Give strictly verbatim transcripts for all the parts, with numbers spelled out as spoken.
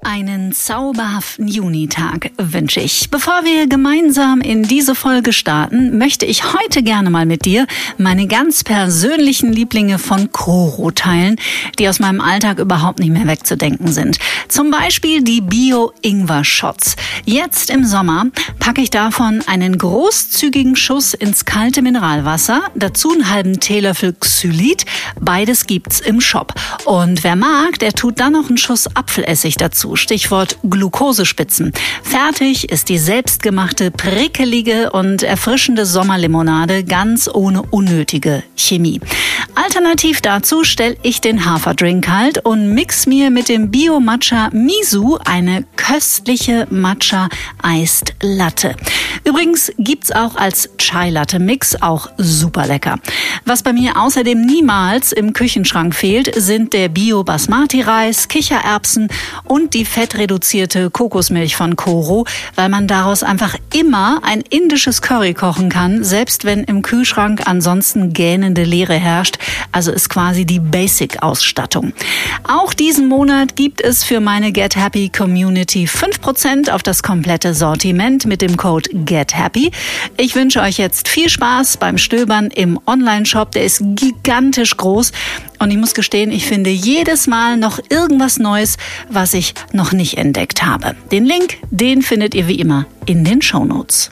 Einen zauberhaften Junitag wünsche ich. Bevor wir gemeinsam in diese Folge starten, möchte ich heute gerne mal mit dir meine ganz persönlichen Lieblinge von Koro teilen, die aus meinem Alltag überhaupt nicht mehr wegzudenken sind. Zum Beispiel die Bio-Ingwer-Shots. Jetzt im Sommer packe ich davon einen großzügigen Schuss ins kalte Mineralwasser, dazu einen halben Teelöffel Xylit. Beides gibt's im Shop. Und wer mag, der tut dann noch einen Schuss Apfelessig dazu. Stichwort Glukosespitzen. Fertig ist die selbstgemachte, prickelige und erfrischende Sommerlimonade ganz ohne unnötige Chemie. Alternativ dazu stelle ich den Haferdrink kalt und mix mir mit dem Bio-Matcha Miso eine köstliche Matcha-Iced Latte. Übrigens gibt's auch als Chai-Latte-Mix, auch super lecker. Was bei mir außerdem niemals im Küchenschrank fehlt, sind der Bio-Basmati-Reis, Kichererbsen und die fettreduzierte Kokosmilch von Koro, weil man daraus einfach immer ein indisches Curry kochen kann, selbst wenn im Kühlschrank ansonsten gähnende Leere herrscht. Also ist quasi die Basic-Ausstattung. Auch diesen Monat gibt es für meine Get Happy Community fünf Prozent auf das komplette Sortiment mit dem Code GetHappy. Ich wünsche euch jetzt viel Spaß beim Stöbern im Online-Shop. Der ist gigantisch groß und ich muss gestehen, ich finde jedes Mal noch irgendwas Neues, was ich noch nicht entdeckt habe. Den Link, den findet ihr wie immer in den Shownotes.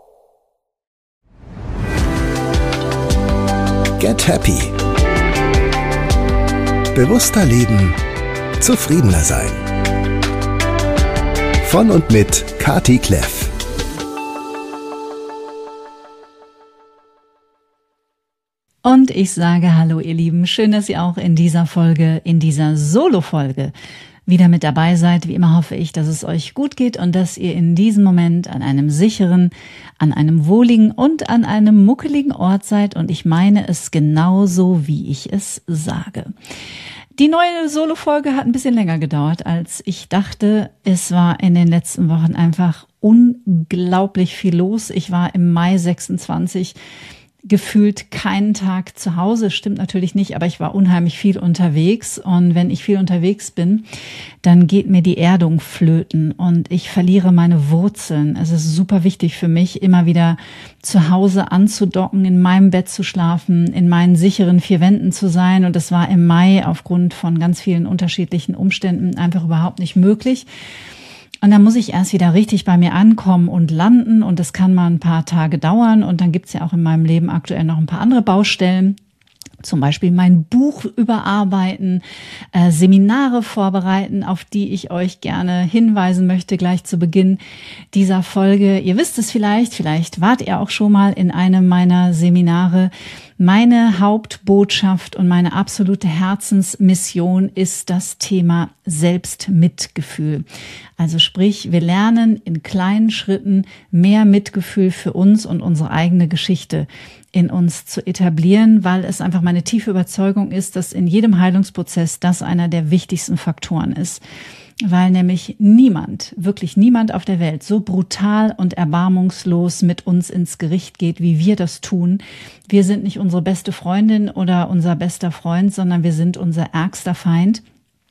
Get Happy. Bewusster leben, zufriedener sein. Von und mit Kati Kleff. Und ich sage hallo ihr Lieben, schön, dass ihr auch in dieser Folge, in dieser Solo-Folge wieder mit dabei seid. Wie immer hoffe ich, dass es euch gut geht und dass ihr in diesem Moment an einem sicheren, an einem wohligen und an einem muckeligen Ort seid. Und ich meine es genauso, wie ich es sage. Die neue Solo-Folge hat ein bisschen länger gedauert, als ich dachte. Es war in den letzten Wochen einfach unglaublich viel los. Ich war im Mai sechsundzwanzig gefühlt keinen Tag zu Hause, stimmt natürlich nicht, aber ich war unheimlich viel unterwegs und wenn ich viel unterwegs bin, dann geht mir die Erdung flöten und ich verliere meine Wurzeln. Es ist super wichtig für mich, immer wieder zu Hause anzudocken, in meinem Bett zu schlafen, in meinen sicheren vier Wänden zu sein und das war im Mai aufgrund von ganz vielen unterschiedlichen Umständen einfach überhaupt nicht möglich. Und dann muss ich erst wieder richtig bei mir ankommen und landen und das kann mal ein paar Tage dauern und dann gibt's ja auch in meinem Leben aktuell noch ein paar andere Baustellen. Zum Beispiel mein Buch überarbeiten, äh, Seminare vorbereiten, auf die ich euch gerne hinweisen möchte, gleich zu Beginn dieser Folge. Ihr wisst es vielleicht, vielleicht wart ihr auch schon mal in einem meiner Seminare. Meine Hauptbotschaft und meine absolute Herzensmission ist das Thema Selbstmitgefühl. Also sprich, wir lernen in kleinen Schritten mehr Mitgefühl für uns und unsere eigene Geschichte in uns zu etablieren, weil es einfach meine tiefe Überzeugung ist, dass in jedem Heilungsprozess das einer der wichtigsten Faktoren ist. Weil nämlich niemand, wirklich niemand auf der Welt so brutal und erbarmungslos mit uns ins Gericht geht, wie wir das tun. Wir sind nicht unsere beste Freundin oder unser bester Freund, sondern wir sind unser ärgster Feind.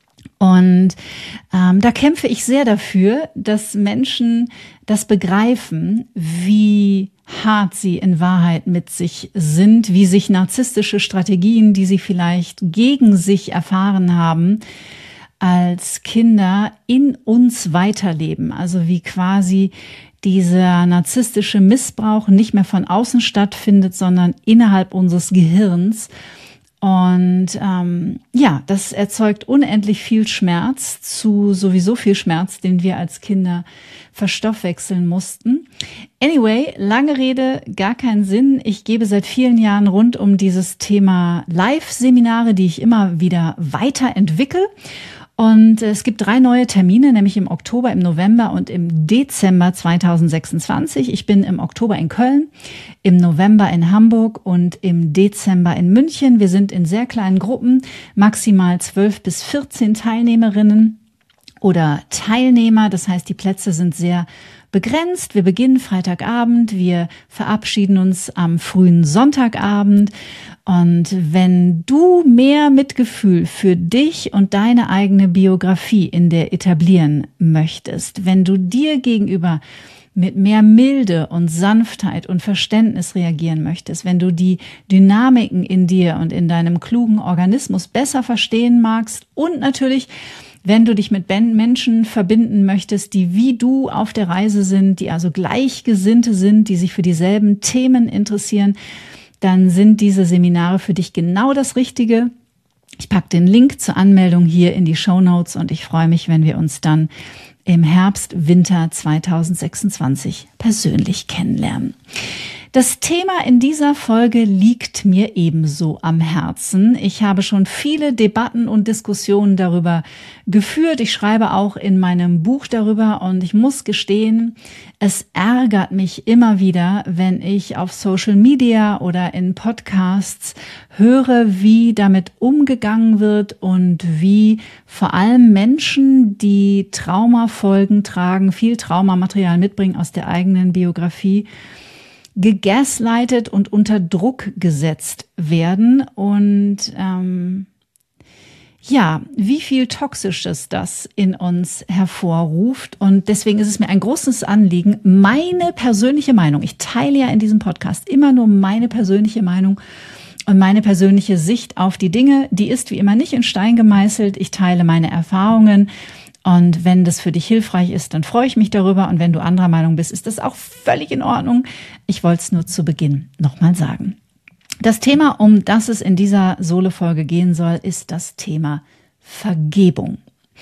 Und ähm, da kämpfe ich sehr dafür, dass Menschen das begreifen, wie hart sie in Wahrheit mit sich sind, wie sich narzisstische Strategien, die sie vielleicht gegen sich erfahren haben, als Kinder in uns weiterleben. Also wie quasi dieser narzisstische Missbrauch nicht mehr von außen stattfindet, sondern innerhalb unseres Gehirns. Und ähm, ja, das erzeugt unendlich viel Schmerz zu sowieso viel Schmerz, den wir als Kinder verstoffwechseln mussten. Anyway, lange Rede, gar keinen Sinn. Ich gebe seit vielen Jahren rund um dieses Thema Live-Seminare, die ich immer wieder weiterentwickle. Und es gibt drei neue Termine, nämlich im Oktober, im November und im Dezember zweitausendsechsundzwanzig. Ich bin im Oktober in Köln, im November in Hamburg und im Dezember in München. Wir sind in sehr kleinen Gruppen, maximal zwölf bis vierzehn Teilnehmerinnen. oder Teilnehmer. Das heißt, die Plätze sind sehr begrenzt. Wir beginnen Freitagabend, wir verabschieden uns am frühen Sonntagabend. Und wenn du mehr Mitgefühl für dich und deine eigene Biografie in der etablieren möchtest, wenn du dir gegenüber mit mehr Milde und Sanftheit und Verständnis reagieren möchtest, wenn du die Dynamiken in dir und in deinem klugen Organismus besser verstehen magst und natürlich, wenn du dich mit Menschen verbinden möchtest, die wie du auf der Reise sind, die also Gleichgesinnte sind, die sich für dieselben Themen interessieren, dann sind diese Seminare für dich genau das Richtige. Ich packe den Link zur Anmeldung hier in die Shownotes und ich freue mich, wenn wir uns dann im Herbst, Winter zweitausendsechsundzwanzig persönlich kennenlernen. Das Thema in dieser Folge liegt mir ebenso am Herzen. Ich habe schon viele Debatten und Diskussionen darüber geführt. Ich schreibe auch in meinem Buch darüber und ich muss gestehen, es ärgert mich immer wieder, wenn ich auf Social Media oder in Podcasts höre, wie damit umgegangen wird und wie vor allem Menschen, die Traumafolgen tragen, viel Traumamaterial mitbringen aus der eigenen Biografie, gegaslightet und unter Druck gesetzt werden und ähm, ja, wie viel Toxisches das in uns hervorruft. Und deswegen ist es mir ein großes Anliegen, meine persönliche Meinung, ich teile ja in diesem Podcast immer nur meine persönliche Meinung und meine persönliche Sicht auf die Dinge, die ist wie immer nicht in Stein gemeißelt. Ich teile meine Erfahrungen. Und wenn das für dich hilfreich ist, dann freue ich mich darüber. Und wenn du anderer Meinung bist, ist das auch völlig in Ordnung. Ich wollte es nur zu Beginn nochmal sagen. Das Thema, um das es in dieser Solo-Folge gehen soll, ist das Thema Vergebung.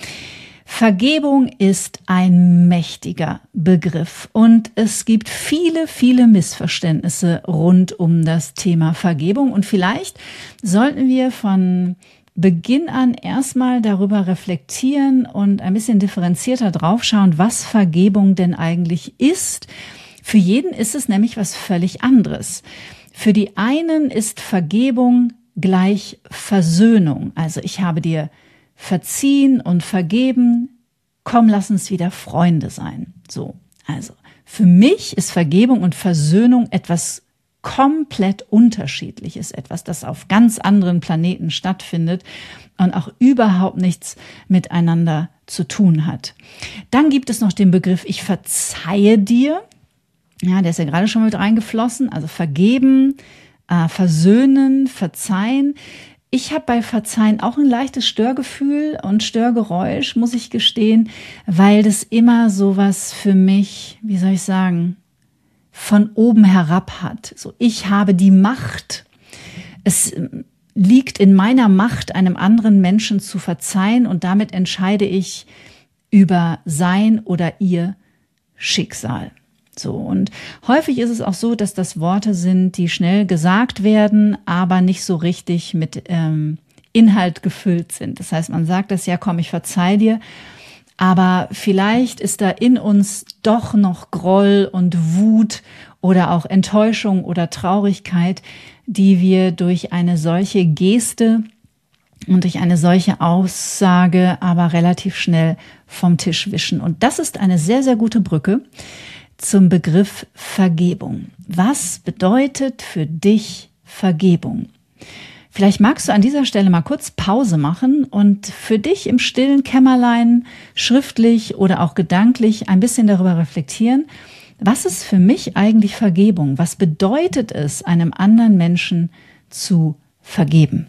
Vergebung ist ein mächtiger Begriff und es gibt viele, viele Missverständnisse rund um das Thema Vergebung. Und vielleicht sollten wir von Beginn an erstmal darüber reflektieren und ein bisschen differenzierter draufschauen, was Vergebung denn eigentlich ist. Für jeden ist es nämlich was völlig anderes. Für die einen ist Vergebung gleich Versöhnung. Also ich habe dir verziehen und vergeben, komm, lass uns wieder Freunde sein. So, also für mich ist Vergebung und Versöhnung etwas komplett Unterschiedliches, etwas, das auf ganz anderen Planeten stattfindet und auch überhaupt nichts miteinander zu tun hat. Dann gibt es noch den Begriff, ich verzeihe dir. Ja, der ist ja gerade schon mit reingeflossen. Also vergeben, äh, versöhnen, verzeihen. Ich habe bei Verzeihen auch ein leichtes Störgefühl und Störgeräusch, muss ich gestehen, weil das immer sowas für mich, wie soll ich sagen, von oben herab hat. So, ich habe die Macht. Es liegt in meiner Macht, einem anderen Menschen zu verzeihen und damit entscheide ich über sein oder ihr Schicksal. So, und häufig ist es auch so, dass das Worte sind, die schnell gesagt werden, aber nicht so richtig mit ähm, Inhalt gefüllt sind. Das heißt, man sagt das, ja komm, ich verzeih dir, aber vielleicht ist da in uns doch noch Groll und Wut oder auch Enttäuschung oder Traurigkeit, die wir durch eine solche Geste und durch eine solche Aussage aber relativ schnell vom Tisch wischen. Und das ist eine sehr, sehr gute Brücke zum Begriff Vergebung. Was bedeutet für dich Vergebung? Vielleicht magst du an dieser Stelle mal kurz Pause machen und für dich im stillen Kämmerlein schriftlich oder auch gedanklich ein bisschen darüber reflektieren, was ist für mich eigentlich Vergebung? Was bedeutet es, einem anderen Menschen zu vergeben?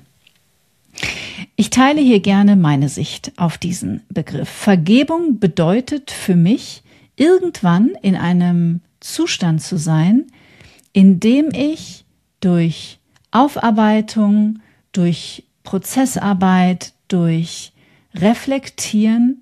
Ich teile hier gerne meine Sicht auf diesen Begriff. Vergebung bedeutet für mich, irgendwann in einem Zustand zu sein, in dem ich durch Aufarbeitung, durch Prozessarbeit, durch Reflektieren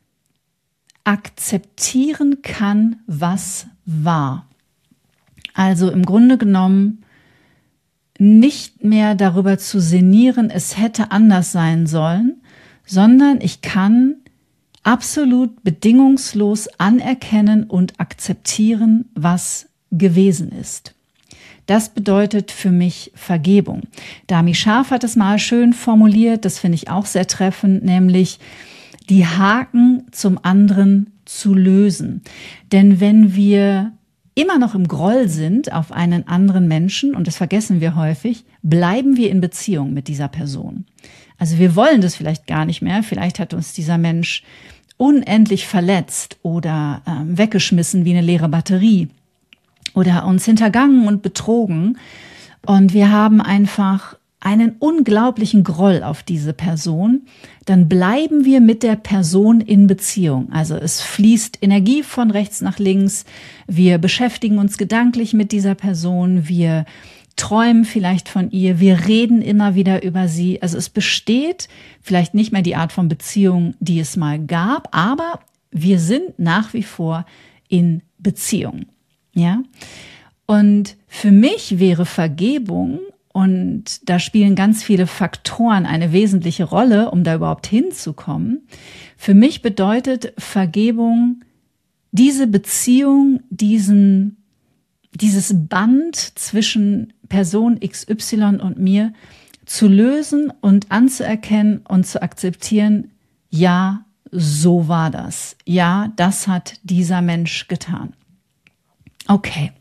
akzeptieren kann, was war. Also im Grunde genommen nicht mehr darüber zu sinnieren, es hätte anders sein sollen, sondern ich kann absolut bedingungslos anerkennen und akzeptieren, was gewesen ist. Das bedeutet für mich Vergebung. Dami Scharf hat es mal schön formuliert, das finde ich auch sehr treffend, nämlich die Haken zum anderen zu lösen. Denn wenn wir immer noch im Groll sind auf einen anderen Menschen, und das vergessen wir häufig, bleiben wir in Beziehung mit dieser Person. Also wir wollen das vielleicht gar nicht mehr. Vielleicht hat uns dieser Mensch unendlich verletzt oder äh, weggeschmissen wie eine leere Batterie oder uns hintergangen und betrogen. Und wir haben einfach einen unglaublichen Groll auf diese Person. Dann bleiben wir mit der Person in Beziehung. Also es fließt Energie von rechts nach links. Wir beschäftigen uns gedanklich mit dieser Person. Wir träumen vielleicht von ihr. Wir reden immer wieder über sie. Also es besteht vielleicht nicht mehr die Art von Beziehung, die es mal gab, aber wir sind nach wie vor in Beziehung. Ja? Und für mich wäre Vergebung, und da spielen ganz viele Faktoren eine wesentliche Rolle, um da überhaupt hinzukommen. Für mich bedeutet Vergebung, diese Beziehung, diesen, dieses Band zwischen Person X Y und mir zu lösen und anzuerkennen und zu akzeptieren, ja, so war das. Ja, das hat dieser Mensch getan. Okay.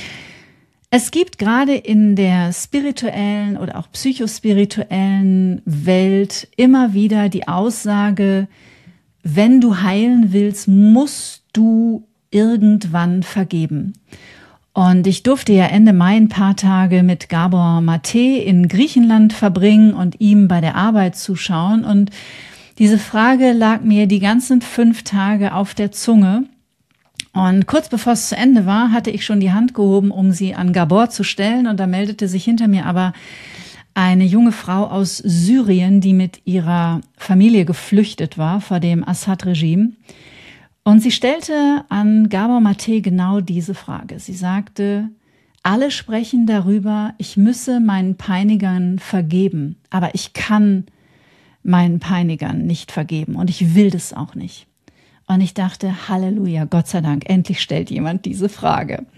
Es gibt gerade in der spirituellen oder auch psychospirituellen Welt immer wieder die Aussage, wenn du heilen willst, musst du irgendwann vergeben. Und ich durfte ja Ende Mai ein paar Tage mit Gabor Maté in Griechenland verbringen und ihm bei der Arbeit zuschauen. Und diese Frage lag mir die ganzen fünf Tage auf der Zunge. Und kurz bevor es zu Ende war, hatte ich schon die Hand gehoben, um sie an Gabor zu stellen. Und da meldete sich hinter mir aber eine junge Frau aus Syrien, die mit ihrer Familie geflüchtet war vor dem Assad-Regime. Und sie stellte an Gabor Maté genau diese Frage. Sie sagte, alle sprechen darüber, ich müsse meinen Peinigern vergeben, aber ich kann meinen Peinigern nicht vergeben und ich will das auch nicht. Und ich dachte, Halleluja, Gott sei Dank, endlich stellt jemand diese Frage.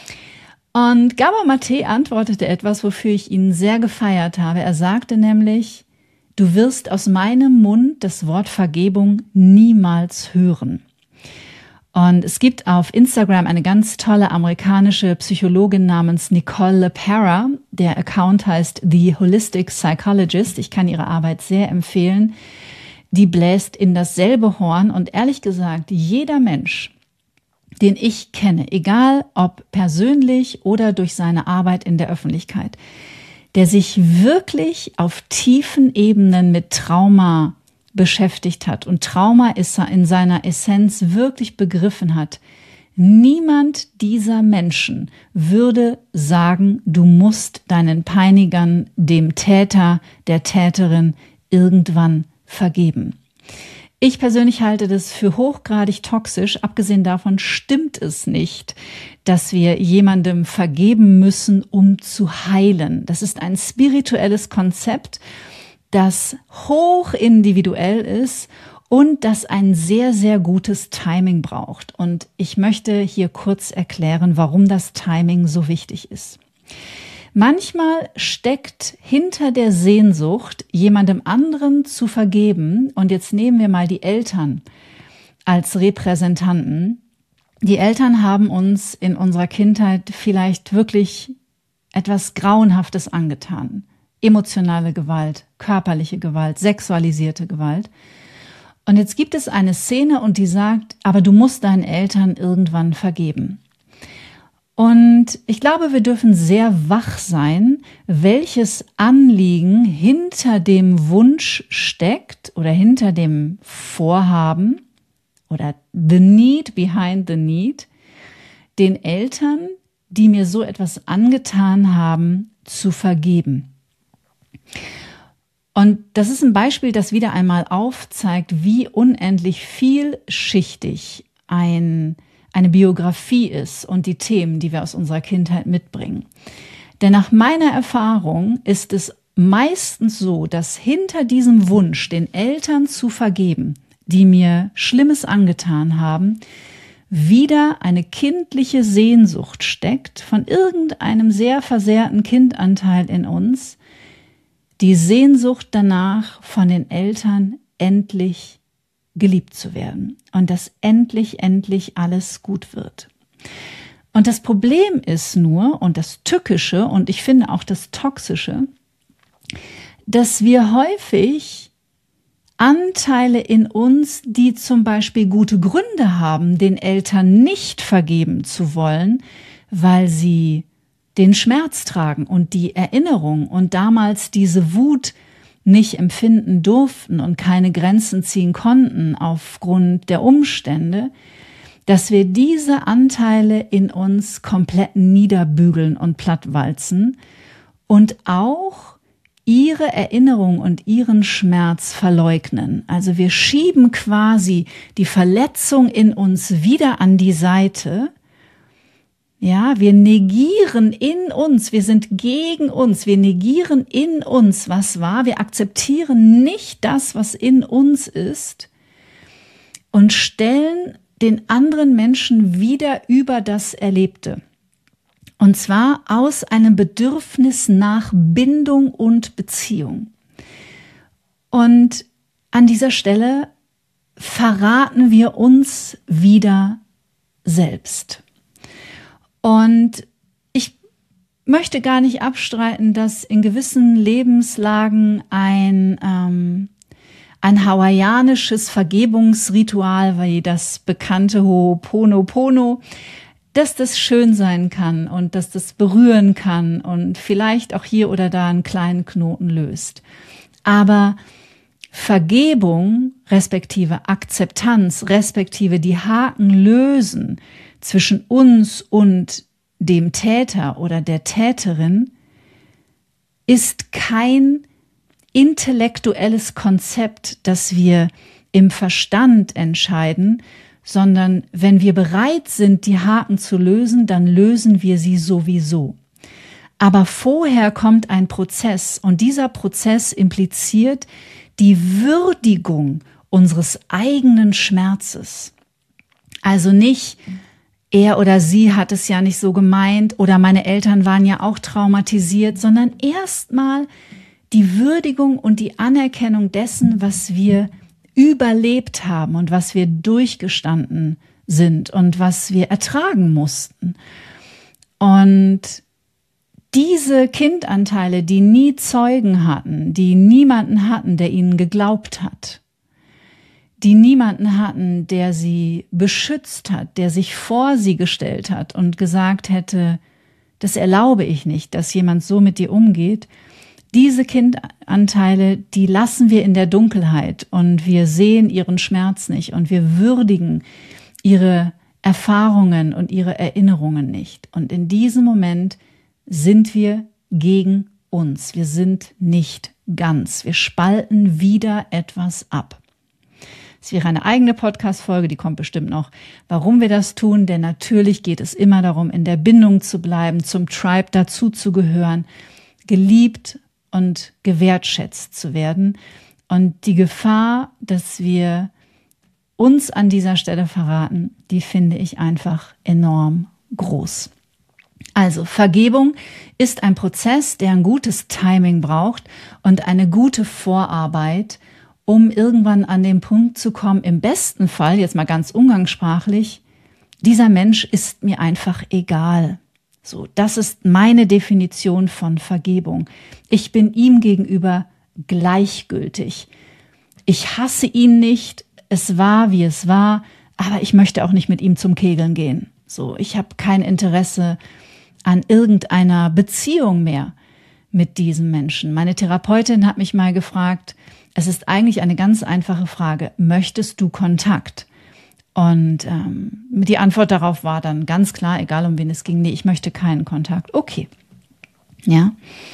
Und Gabor Maté antwortete etwas, wofür ich ihn sehr gefeiert habe. Er sagte nämlich, du wirst aus meinem Mund das Wort Vergebung niemals hören. Und es gibt auf Instagram eine ganz tolle amerikanische Psychologin namens Nicole LePera. Der Account heißt The Holistic Psychologist. Ich kann ihre Arbeit sehr empfehlen. Die bläst in dasselbe Horn und ehrlich gesagt, jeder Mensch, den ich kenne, egal ob persönlich oder durch seine Arbeit in der Öffentlichkeit, der sich wirklich auf tiefen Ebenen mit Trauma beschäftigt hat und Trauma ist er in seiner Essenz wirklich begriffen hat, niemand dieser Menschen würde sagen, du musst deinen Peinigern, dem Täter, der Täterin irgendwann vergeben. Ich persönlich halte das für hochgradig toxisch. Abgesehen davon stimmt es nicht, dass wir jemandem vergeben müssen, um zu heilen. Das ist ein spirituelles Konzept, das hoch individuell ist und das ein sehr, sehr gutes Timing braucht. Und ich möchte hier kurz erklären, warum das Timing so wichtig ist. Manchmal steckt hinter der Sehnsucht, jemandem anderen zu vergeben, und jetzt nehmen wir mal die Eltern als Repräsentanten. Die Eltern haben uns in unserer Kindheit vielleicht wirklich etwas Grauenhaftes angetan. Emotionale Gewalt, körperliche Gewalt, sexualisierte Gewalt. Und jetzt gibt es eine Szene und die sagt, aber du musst deinen Eltern irgendwann vergeben. Und ich glaube, wir dürfen sehr wach sein, welches Anliegen hinter dem Wunsch steckt oder hinter dem Vorhaben oder the need behind the need, den Eltern, die mir so etwas angetan haben, zu vergeben. Und das ist ein Beispiel, das wieder einmal aufzeigt, wie unendlich vielschichtig ein eine Biografie ist und die Themen, die wir aus unserer Kindheit mitbringen. Denn nach meiner Erfahrung ist es meistens so, dass hinter diesem Wunsch, den Eltern zu vergeben, die mir Schlimmes angetan haben, wieder eine kindliche Sehnsucht steckt von irgendeinem sehr versehrten Kindanteil in uns, die Sehnsucht danach, von den Eltern endlich geliebt zu werden und dass endlich, endlich alles gut wird. Und das Problem ist nur, und das Tückische und ich finde auch das Toxische, dass wir häufig Anteile in uns, die zum Beispiel gute Gründe haben, den Eltern nicht vergeben zu wollen, weil sie den Schmerz tragen und die Erinnerung und damals diese Wut nicht empfinden durften und keine Grenzen ziehen konnten aufgrund der Umstände, dass wir diese Anteile in uns komplett niederbügeln und plattwalzen und auch ihre Erinnerung und ihren Schmerz verleugnen. Also wir schieben quasi die Verletzung in uns wieder an die Seite. Ja, wir negieren in uns, wir sind gegen uns, wir negieren in uns, was war, wir akzeptieren nicht das, was in uns ist und stellen den anderen Menschen wieder über das Erlebte. Und zwar aus einem Bedürfnis nach Bindung und Beziehung. Und an dieser Stelle verraten wir uns wieder selbst. Und ich möchte gar nicht abstreiten, dass in gewissen Lebenslagen ein, ähm, ein hawaiianisches Vergebungsritual, wie das bekannte Ho'oponopono, dass das schön sein kann und dass das berühren kann und vielleicht auch hier oder da einen kleinen Knoten löst. Aber Vergebung, respektive Akzeptanz, respektive die Haken lösen zwischen uns und dem Täter oder der Täterin, ist kein intellektuelles Konzept, das wir im Verstand entscheiden, sondern wenn wir bereit sind, die Haken zu lösen, dann lösen wir sie sowieso. Aber vorher kommt ein Prozess und dieser Prozess impliziert die Würdigung unseres eigenen Schmerzes. Also nicht, er oder sie hat es ja nicht so gemeint oder meine Eltern waren ja auch traumatisiert, sondern erstmal die Würdigung und die Anerkennung dessen, was wir überlebt haben und was wir durchgestanden sind und was wir ertragen mussten. Und diese Kindanteile, die nie Zeugen hatten, die niemanden hatten, der ihnen geglaubt hat, die niemanden hatten, der sie beschützt hat, der sich vor sie gestellt hat und gesagt hätte, das erlaube ich nicht, dass jemand so mit dir umgeht. Diese Kindanteile, die lassen wir in der Dunkelheit und wir sehen ihren Schmerz nicht und wir würdigen ihre Erfahrungen und ihre Erinnerungen nicht. Und in diesem Moment sind wir gegen uns. Wir sind nicht ganz. Wir spalten wieder etwas ab. Es wäre eine eigene Podcast-Folge, die kommt bestimmt noch, warum wir das tun. Denn natürlich geht es immer darum, in der Bindung zu bleiben, zum Tribe dazuzugehören, geliebt und gewertschätzt zu werden. Und die Gefahr, dass wir uns an dieser Stelle verraten, die finde ich einfach enorm groß. Also Vergebung ist ein Prozess, der ein gutes Timing braucht und eine gute Vorarbeit, um irgendwann an den Punkt zu kommen, im besten Fall, jetzt mal ganz umgangssprachlich, dieser Mensch ist mir einfach egal. So, das ist meine Definition von Vergebung. Ich bin ihm gegenüber gleichgültig. Ich hasse ihn nicht, es war, wie es war, aber ich möchte auch nicht mit ihm zum Kegeln gehen. So, ich habe kein Interesse an irgendeiner Beziehung mehr mit diesem Menschen. Meine Therapeutin hat mich mal gefragt, es ist eigentlich eine ganz einfache Frage, möchtest du Kontakt? Und ähm, die Antwort darauf war dann ganz klar, egal um wen es ging, nee, ich möchte keinen Kontakt. Okay, ja.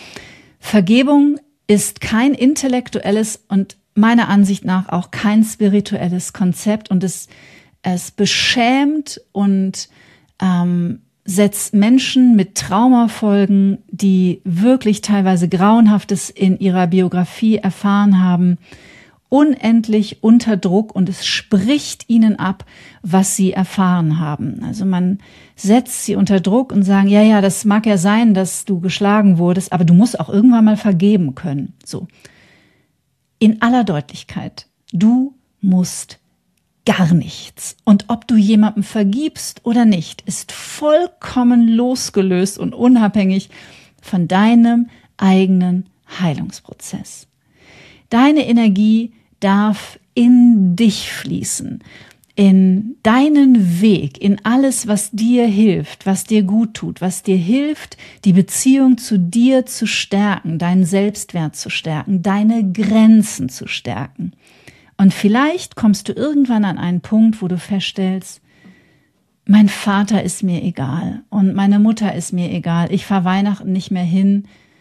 Vergebung ist kein intellektuelles und meiner Ansicht nach auch kein spirituelles Konzept und es, es beschämt und ähm, setzt Menschen mit Traumafolgen, die wirklich teilweise Grauenhaftes in ihrer Biografie erfahren haben, unendlich unter Druck und es spricht ihnen ab, was sie erfahren haben. Also man setzt sie unter Druck und sagen, ja, ja, das mag ja sein, dass du geschlagen wurdest, aber du musst auch irgendwann mal vergeben können. So. In aller Deutlichkeit, du musst gar nichts. Und ob du jemandem vergibst oder nicht, ist vollkommen losgelöst und unabhängig von deinem eigenen Heilungsprozess. Deine Energie darf in dich fließen, in deinen Weg, in alles, was dir hilft, was dir gut tut, was dir hilft, die Beziehung zu dir zu stärken, deinen Selbstwert zu stärken, deine Grenzen zu stärken. Und vielleicht kommst du irgendwann an einen Punkt, wo du feststellst, mein Vater ist mir egal und meine Mutter ist mir egal, ich fahre Weihnachten nicht mehr hin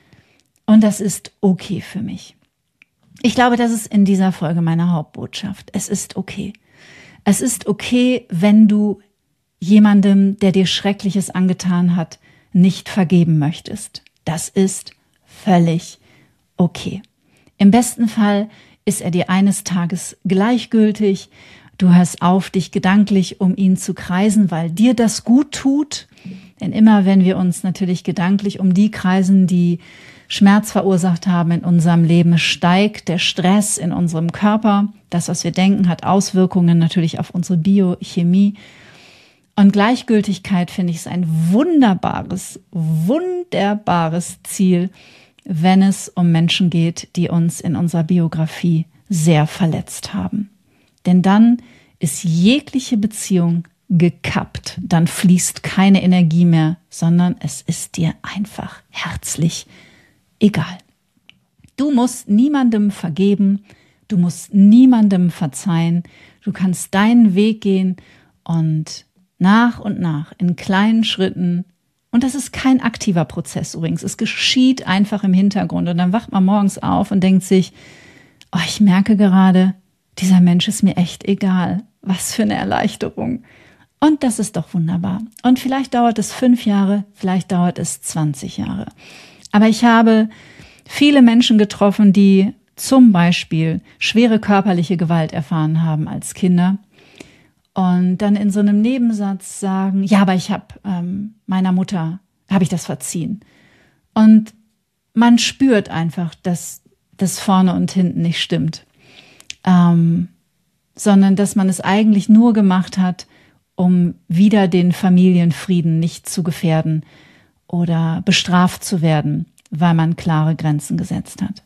und das ist okay für mich. Ich glaube, das ist in dieser Folge meine Hauptbotschaft. Es ist okay. Es ist okay, wenn du jemandem, der dir Schreckliches angetan hat, nicht vergeben möchtest. Das ist völlig okay. Im besten Fall ist er dir eines Tages gleichgültig. Du hörst auf, dich gedanklich um ihn zu kreisen, weil dir das gut tut. Denn immer wenn wir uns natürlich gedanklich um die kreisen, die Schmerz verursacht haben in unserem Leben, steigt der Stress in unserem Körper. Das, was wir denken, hat Auswirkungen natürlich auf unsere Biochemie. Und Gleichgültigkeit, finde ich, ist ein wunderbares, wunderbares Ziel, wenn es um Menschen geht, die uns in unserer Biografie sehr verletzt haben. Denn dann ist jegliche Beziehung gekappt. Dann fließt keine Energie mehr, sondern es ist dir einfach herzlich egal. Du musst niemandem vergeben, du musst niemandem verzeihen. Du kannst deinen Weg gehen und nach und nach in kleinen Schritten. Und das ist kein aktiver Prozess übrigens. Es geschieht einfach im Hintergrund. Und dann wacht man morgens auf und denkt sich, oh, ich merke gerade, dieser Mensch ist mir echt egal. Was für eine Erleichterung. Und das ist doch wunderbar. Und vielleicht dauert es fünf Jahre, vielleicht dauert es zwanzig Jahre. Aber ich habe viele Menschen getroffen, die zum Beispiel schwere körperliche Gewalt erfahren haben als Kinder. Und dann in so einem Nebensatz sagen, ja, aber ich habe ähm, meiner Mutter, habe ich das verziehen. Und man spürt einfach, dass das vorne und hinten nicht stimmt. Ähm, sondern dass man es eigentlich nur gemacht hat, um wieder den Familienfrieden nicht zu gefährden oder bestraft zu werden, weil man klare Grenzen gesetzt hat.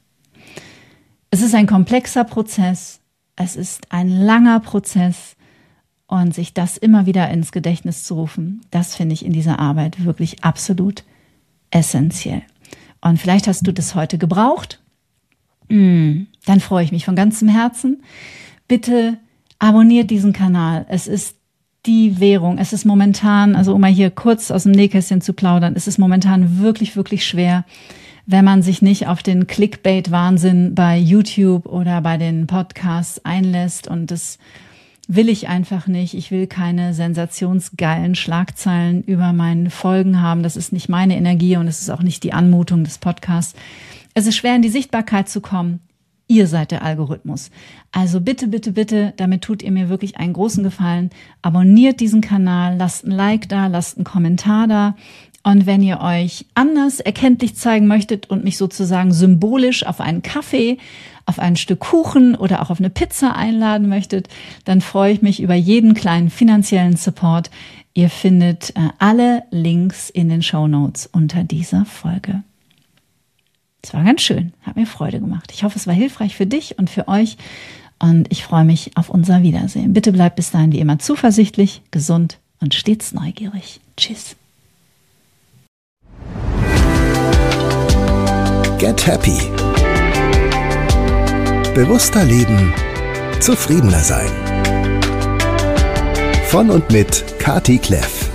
Es ist ein komplexer Prozess, es ist ein langer Prozess. Und sich das immer wieder ins Gedächtnis zu rufen, das finde ich in dieser Arbeit wirklich absolut essentiell. Und vielleicht hast du das heute gebraucht. Dann freue ich mich von ganzem Herzen. Bitte abonniert diesen Kanal. Es ist die Währung. Es ist momentan, also um mal hier kurz aus dem Nähkästchen zu plaudern, es ist momentan wirklich, wirklich schwer, wenn man sich nicht auf den Clickbait-Wahnsinn bei YouTube oder bei den Podcasts einlässt. Und das will ich einfach nicht. Ich will keine sensationsgeilen Schlagzeilen über meine Folgen haben. Das ist nicht meine Energie und es ist auch nicht die Anmutung des Podcasts. Es ist schwer, in die Sichtbarkeit zu kommen. Ihr seid der Algorithmus. Also bitte, bitte, bitte, damit tut ihr mir wirklich einen großen Gefallen. Abonniert diesen Kanal, lasst ein Like da, lasst einen Kommentar da. Und wenn ihr euch anders erkenntlich zeigen möchtet und mich sozusagen symbolisch auf einen Kaffee, auf ein Stück Kuchen oder auch auf eine Pizza einladen möchtet, dann freue ich mich über jeden kleinen finanziellen Support. Ihr findet äh, alle Links in den Shownotes unter dieser Folge. Es war ganz schön, hat mir Freude gemacht. Ich hoffe, es war hilfreich für dich und für euch und ich freue mich auf unser Wiedersehen. Bitte bleibt bis dahin wie immer zuversichtlich, gesund und stets neugierig. Tschüss. Get Happy. Bewusster leben, zufriedener sein. Von und mit Kati Kleff.